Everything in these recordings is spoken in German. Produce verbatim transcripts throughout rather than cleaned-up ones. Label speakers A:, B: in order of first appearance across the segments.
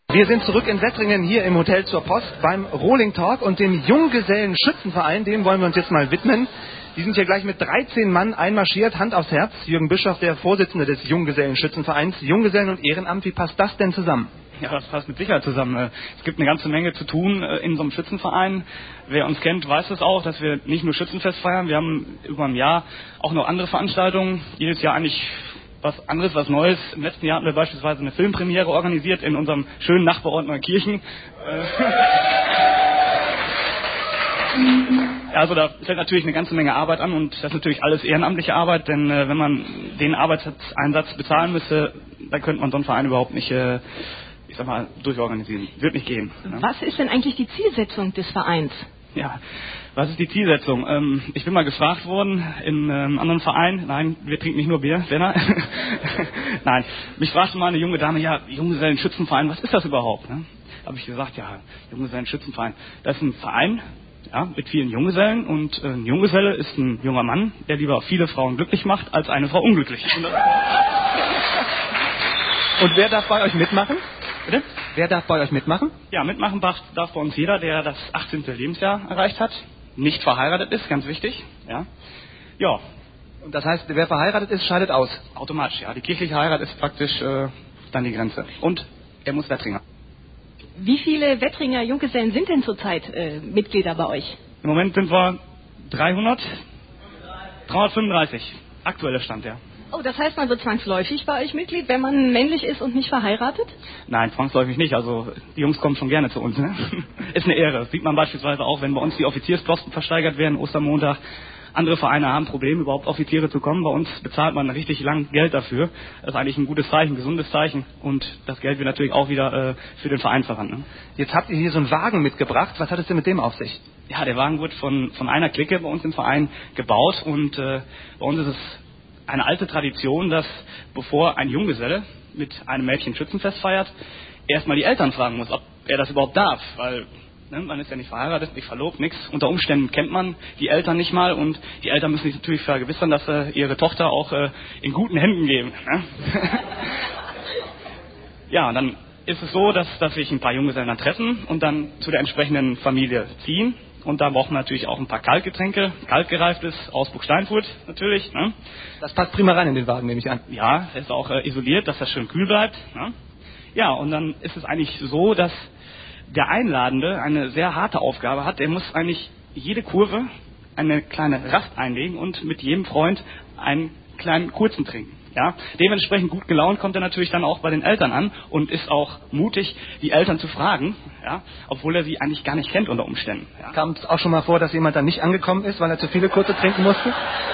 A: Wir sind zurück in Wettringen hier im Hotel zur Post beim Rolling Talk und dem Junggesellen-Schützenverein, dem wollen wir uns jetzt mal widmen. Die sind hier gleich mit dreizehn Mann einmarschiert, Hand aufs Herz. Jürgen Bischof, der Vorsitzende des Junggesellen-Schützenvereins. Junggesellen und Ehrenamt, wie passt das denn zusammen?
B: Ja, das passt mit Sicherheit zusammen. Es gibt eine ganze Menge zu tun in so einem Schützenverein. Wer uns kennt, weiß es auch, dass wir nicht nur Schützenfest feiern, wir haben über ein Jahr auch noch andere Veranstaltungen. Jedes Jahr eigentlich was anderes, was Neues. Im letzten Jahr hatten wir beispielsweise eine Filmpremiere organisiert in unserem schönen Nachbarort Neukirchen. Also da fällt natürlich eine ganze Menge Arbeit an und das ist natürlich alles ehrenamtliche Arbeit, denn äh, wenn man den Arbeitseinsatz bezahlen müsste, dann könnte man so einen Verein überhaupt nicht, äh, ich sag mal, durchorganisieren. Wird nicht gehen. Ne?
C: Was ist denn eigentlich die Zielsetzung des Vereins?
B: Ja, was ist die Zielsetzung? Ähm, ich bin mal gefragt worden in einem anderen Verein. Nein, wir trinken nicht nur Bier, Werner. Nein, mich fragte mal eine junge Dame, ja, Junggesellen-Schützenverein, was ist das überhaupt? Ne? Habe ich gesagt, ja, Junggesellen-Schützenverein, das ist ein Verein, ja, mit vielen Junggesellen und äh, ein Junggeselle ist ein junger Mann, der lieber viele Frauen glücklich macht, als eine Frau unglücklich.
A: Und wer darf bei euch mitmachen?
B: Bitte?
A: Wer darf bei euch mitmachen?
B: Ja, mitmachen darf, darf bei uns jeder, der das achtzehnte Lebensjahr erreicht hat, nicht verheiratet ist, ganz wichtig. Ja. Ja.
A: Und das heißt, wer verheiratet ist, scheidet aus?
B: Automatisch, ja. Die kirchliche Heirat ist praktisch äh, dann die Grenze. Und er muss Wettringer.
C: Wie viele Wettringer Junggesellen sind denn zurzeit äh, Mitglieder bei euch?
B: Im Moment sind wir dreihundert, dreihundertfünfunddreißig. Aktueller Stand, ja.
C: Oh, das heißt, man wird zwangsläufig bei euch Mitglied, wenn man männlich ist und nicht verheiratet?
B: Nein, zwangsläufig nicht. Also die Jungs kommen schon gerne zu uns. Ne? Ist eine Ehre. Das sieht man beispielsweise auch, wenn bei uns die Offiziersposten versteigert werden, Ostermontag. Andere Vereine haben Probleme, überhaupt Offiziere zu kommen. Bei uns bezahlt man richtig lang Geld dafür. Das ist eigentlich ein gutes Zeichen, ein gesundes Zeichen. Und das Geld wird natürlich auch wieder äh, für den Verein verwandt. Ne?
A: Jetzt habt ihr hier so einen Wagen mitgebracht. Was hat es denn mit dem auf sich?
B: Ja, der Wagen wird von, von einer Clique bei uns im Verein gebaut. Und äh, bei uns ist es eine alte Tradition, dass bevor ein Junggeselle mit einem Mädchen Schützenfest feiert, erstmal die Eltern fragen muss, ob er das überhaupt darf, weil ne, man ist ja nicht verheiratet, nicht verlobt, nichts. Unter Umständen kennt man die Eltern nicht mal und die Eltern müssen sich natürlich vergewissern, dass sie ihre Tochter auch äh, in guten Händen geben. Ne? Ja, dann ist es so, dass, dass sich ein paar Junggesellen dann treffen und dann zu der entsprechenden Familie ziehen. Und da brauchen wir natürlich auch ein paar Kaltgetränke, kaltgereiftes aus Burgsteinfurt natürlich. Ne?
A: Das passt prima rein in den Wagen, nehme ich an.
B: Ja, es ist auch äh, isoliert, dass das schön kühl bleibt. Ne? Ja, und dann ist es eigentlich so, dass der Einladende eine sehr harte Aufgabe hat. Er muss eigentlich jede Kurve eine kleine Rast einlegen und mit jedem Freund einen kleinen kurzen trinken. Ja, dementsprechend gut gelaunt kommt er natürlich dann auch bei den Eltern an und ist auch mutig, die Eltern zu fragen, ja, obwohl er sie eigentlich gar nicht kennt unter Umständen. Ja.
A: Kam es auch schon mal vor, dass jemand dann nicht angekommen ist, weil er zu viele kurze trinken musste?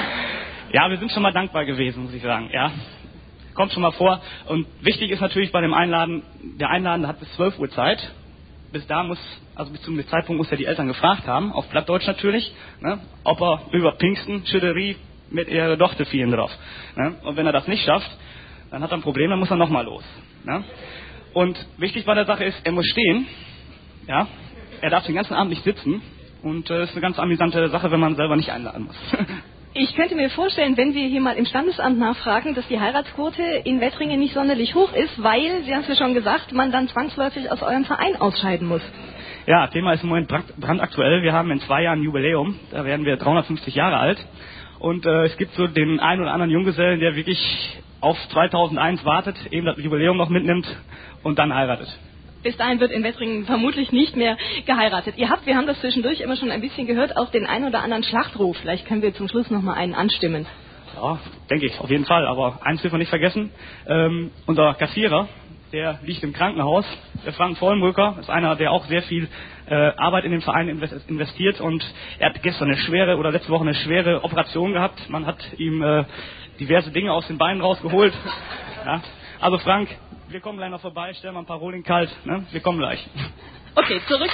B: Ja, wir sind schon mal dankbar gewesen, muss ich sagen. Ja, kommt schon mal vor. Und wichtig ist natürlich bei dem Einladen, der Einladende hat bis zwölf Uhr Zeit. Bis da muss, also bis zum Zeitpunkt muss er die Eltern gefragt haben, auf Plattdeutsch natürlich, ne, ob er über Pfingsten, Schütterie, mit ihrer Tochter fielen drauf. Ne? Und wenn er das nicht schafft, dann hat er ein Problem, dann muss er nochmal los. Ne? Und wichtig bei der Sache ist, er muss stehen. Ja? Er darf den ganzen Abend nicht sitzen. Und das äh, ist eine ganz amüsante Sache, wenn man selber nicht einladen muss.
C: Ich könnte mir vorstellen, wenn wir hier mal im Standesamt nachfragen, dass die Heiratsquote in Wettringen nicht sonderlich hoch ist, weil, Sie haben es ja schon gesagt, man dann zwangsläufig aus eurem Verein ausscheiden muss.
B: Ja, Thema ist im Moment brandaktuell. Wir haben in zwei Jahren ein Jubiläum. Da werden wir dreihundertfünfzig Jahre alt. Und äh, es gibt so den einen oder anderen Junggesellen, der wirklich auf zweitausendeins wartet, eben das Jubiläum noch mitnimmt und dann heiratet.
C: Bis dahin wird in Wettringen vermutlich nicht mehr geheiratet. Ihr habt, wir haben das zwischendurch immer schon ein bisschen gehört, auch den einen oder anderen Schlachtruf. Vielleicht können wir zum Schluss noch mal einen anstimmen.
B: Ja, denke ich, auf jeden Fall. Aber eins dürfen wir nicht vergessen, ähm, unser Kassierer, der liegt im Krankenhaus. Der Frank Vollenbrücker ist einer, der auch sehr viel äh, Arbeit in den Verein investiert und er hat gestern eine schwere oder letzte Woche eine schwere Operation gehabt. Man hat ihm äh, diverse Dinge aus den Beinen rausgeholt. Ja. Also Frank, wir kommen gleich noch vorbei, stellen mal ein paar Rolling kalt. Ne? Wir kommen gleich.
C: Okay, zurück.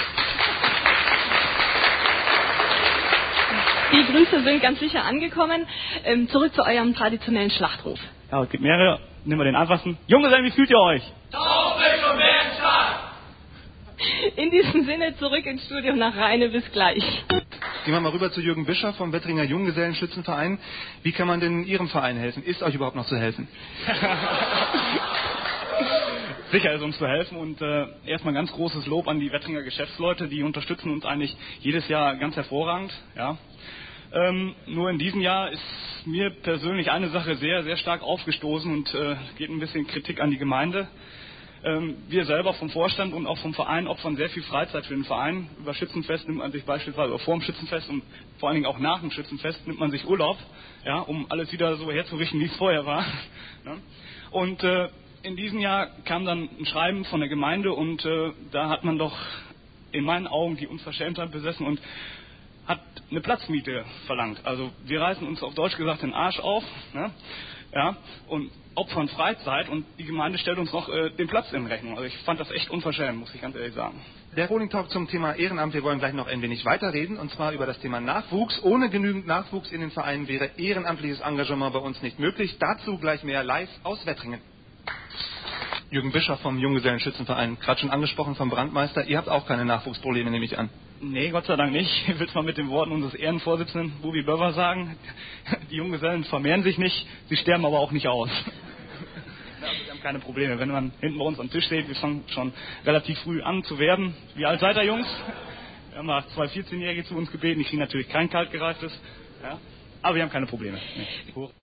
C: Die Grüße sind ganz sicher angekommen. Ähm, zurück zu eurem traditionellen Schlachtruf.
B: Ja, es gibt mehrere. Nehmen wir den einfachsten. Junggesellen, wie fühlt ihr euch?
D: Taufrisch und wertscharf!
C: In diesem Sinne zurück ins Studio nach Rheine. Bis gleich.
A: Gehen wir mal rüber zu Jürgen Bischof vom Wettringer Junggesellenschützenverein. Wie kann man denn Ihrem Verein helfen? Ist euch überhaupt noch zu helfen?
B: sicher ist, uns zu helfen. Und äh, erstmal ganz großes Lob an die Wettringer Geschäftsleute, die unterstützen uns eigentlich jedes Jahr ganz hervorragend. Ja. Ähm, nur in diesem Jahr ist mir persönlich eine Sache sehr, sehr stark aufgestoßen und äh, geht ein bisschen Kritik an die Gemeinde. Ähm, wir selber vom Vorstand und auch vom Verein opfern sehr viel Freizeit für den Verein. Über Schützenfest nimmt man sich beispielsweise, oder vor dem Schützenfest und vor allen Dingen auch nach dem Schützenfest nimmt man sich Urlaub, ja, um alles wieder so herzurichten, wie es vorher war. Ja. Und äh, in diesem Jahr kam dann ein Schreiben von der Gemeinde und äh, da hat man doch in meinen Augen die Unverschämtheit besessen und hat eine Platzmiete verlangt. Also wir reißen uns auf Deutsch gesagt den Arsch auf, ne? Ja, und opfern Freizeit und die Gemeinde stellt uns noch äh, den Platz in Rechnung. Also ich fand das echt unverschämt, muss ich ganz ehrlich sagen.
A: Der Rohling Talk zum Thema Ehrenamt. Wir wollen gleich noch ein wenig weiterreden, und zwar über das Thema Nachwuchs. Ohne genügend Nachwuchs in den Vereinen wäre ehrenamtliches Engagement bei uns nicht möglich. Dazu gleich mehr live aus Wettringen. Jürgen Bischoff vom Junggesellenschützenverein, gerade schon angesprochen vom Brandmeister. Ihr habt auch keine Nachwuchsprobleme, nehme ich an.
B: Nee, Gott sei Dank nicht. Ich will es mal mit den Worten unseres Ehrenvorsitzenden Bubi Böver sagen. Die Junggesellen vermehren sich nicht, sie sterben aber auch nicht aus. Also wir haben keine Probleme. Wenn man hinten bei uns am Tisch steht, wir fangen schon relativ früh an zu werben. Wie alt seid ihr, Jungs? Wir haben mal zwei vierzehnjährige zu uns gebeten, die kriegen natürlich kein kaltgereiftes. Ja. Aber wir haben keine Probleme. Nee.